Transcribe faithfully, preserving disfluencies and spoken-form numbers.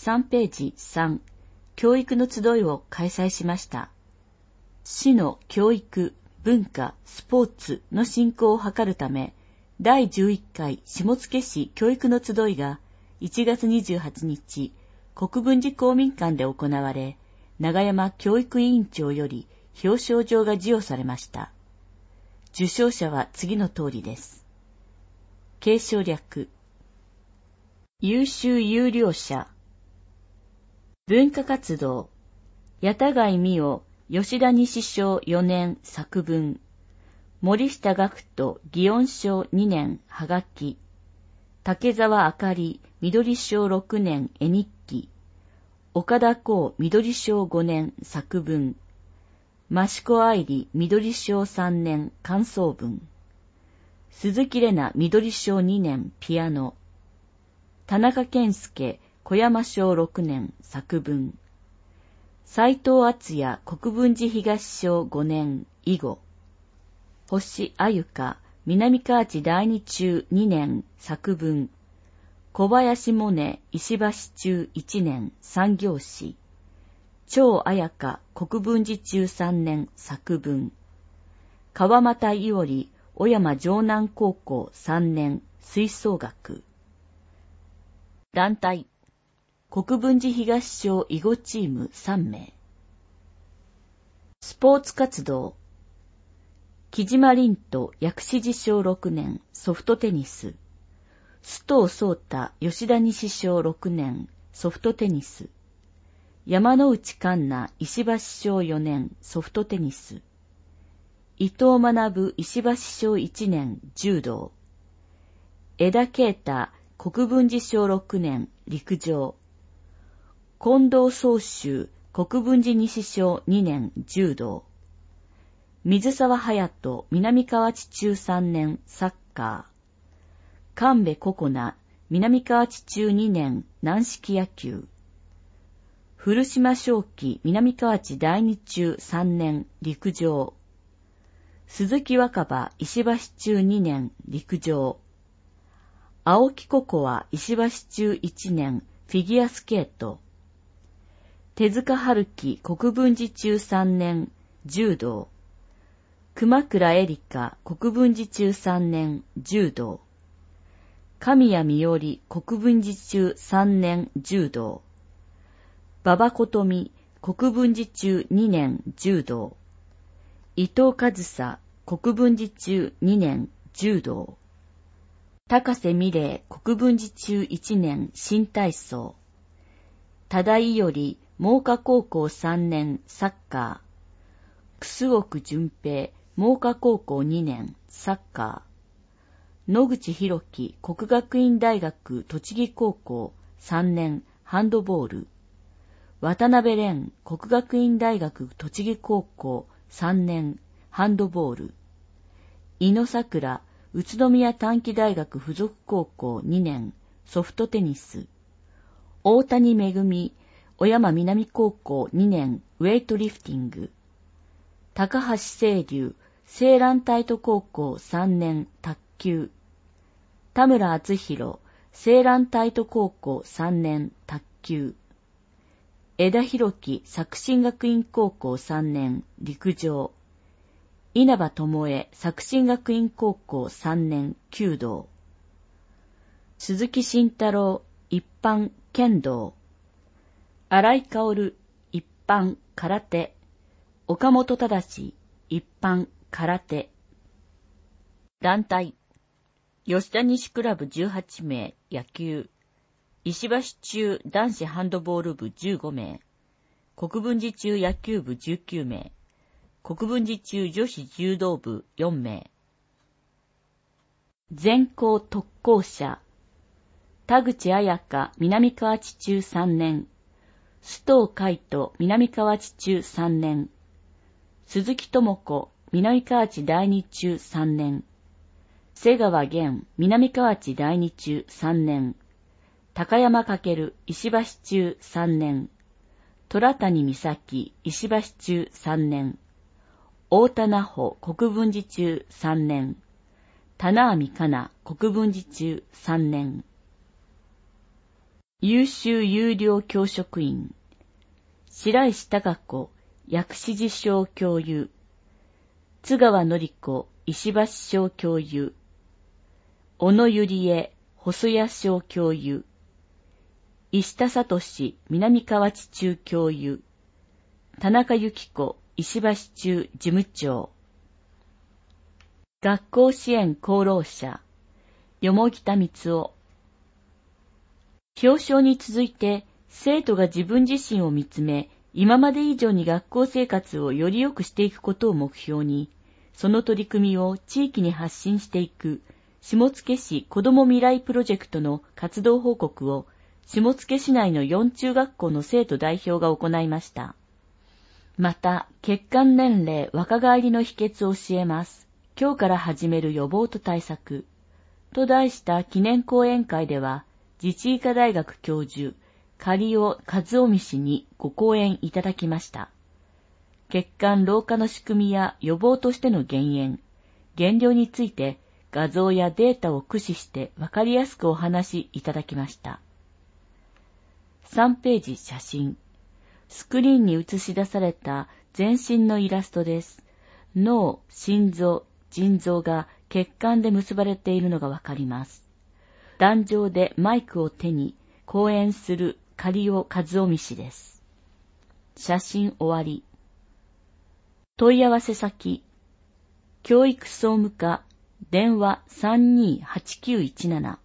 さんページさん、教育の集いを開催しました。市の教育、文化、スポーツの振興を図るため、だいじゅういっかい下野市教育の集いがいちがつにじゅうはちにち、国分寺公民館で行われ、永山教育委員長より表彰状が授与されました。受賞者は次の通りです。継承略。優秀優良者。文化活動。八田貝美代、吉田西小よねん作文。森下学徒祇園小にねんはがき。竹沢あかり緑小ろくねん絵日記。岡田光緑小ごねん作文。益子愛理緑小さんねん感想文。鈴木玲奈緑小にねんピアノ。田中健介小山小ろくねん作文。斉藤敦也国分寺東小ごねん囲碁。星あゆか南河内第二中にねん作文。小林萌音石橋中いちねん産業史。張彩香国分寺中さんねん作文。川又伊織小山城南高校さんねん吹奏楽。団体国分寺東小囲碁チームさんめい。スポーツ活動。木島凛と薬師寺小ろくねんソフトテニス。須藤壮太吉田西小ろくねんソフトテニス。山内環奈石橋小よねんソフトテニス。伊藤学石橋小いちねん柔道。枝啓太国分寺小ろくねん陸上。近藤宗秀国分寺西小にねん柔道。水沢隼人南河内中さんねんサッカー。神戸ココナ南河内中にねん軟式野球。古島正樹南河内第二中さんねん陸上。鈴木若葉石橋中にねん陸上。青木ココア石橋中いちねんフィギュアスケート。手塚春樹国分寺中さんねん柔道。熊倉エリカ国分寺中さんねん柔道。神谷美織国分寺中さんねん柔道。馬場琴美国分寺中にねん柔道。伊藤和沙国分寺中にねん柔道。高瀬美玲国分寺中いちねん新体操。多田伊織真岡高校さんねんサッカー。楠奥純平真岡高校にねんサッカー。野口博樹国学院大学栃木高校さんねんハンドボール。渡辺蓮国学院大学栃木高校さんねんハンドボール。井野桜宇都宮短期大学附属高校にねんソフトテニス。大谷恵小山南高校にねんウェイトリフティング。高橋清流青蘭大都高校さんねん卓球。田村敦弘青蘭大都高校さんねん卓球。枝博樹作新学院高校さんねん陸上。稲葉智恵作新学院高校さんねん弓道。鈴木慎太郎一般剣道。新井薫一般空手。岡本忠一般空手。団体吉田西クラブじゅうはちめい野球。石橋中男子ハンドボール部じゅうごめい。国分寺中野球部じゅうきゅうめい。国分寺中女子柔道部よんめい。全校特攻者。田口彩香南河内中さんねん。須藤海斗南河内中さんねん。鈴木智子南河内第二中さんねん。瀬川玄南河内第二中さんねん。高山翔石橋中さんねん。虎谷美咲石橋中さんねん。大田奈穂国分寺中さんねん。棚網香奈国分寺中さんねん。 優秀有料教職員、白石貴子薬師寺小教諭、津川典子石橋小教諭、小野ゆりえ細谷小教諭、石田聡南河内中教諭、田中由紀子石橋中事務長、学校支援功労者、蓬田光夫。表彰に続いて、生徒が自分自身を見つめ、今まで以上に学校生活をより良くしていくことを目標に、その取り組みを地域に発信していく、下野市子ども未来プロジェクトの活動報告を、下野市内のよん中学校の生徒代表が行いました。また、血管年齢若返りの秘訣を教えます。今日から始める予防と対策。と題した記念講演会では、自治医科大学教授、狩尾和臣氏にご講演いただきました。血管老化の仕組みや予防としての減塩、減量について画像やデータを駆使してわかりやすくお話しいただきました。さんページ写真。スクリーンに映し出された全身のイラストです。脳、心臓、腎臓が血管で結ばれているのがわかります。壇上でマイクを手に講演する狩尾和臣氏です。写真終わり。問い合わせ先、教育総務課、電話 さんにーはちきゅういちなな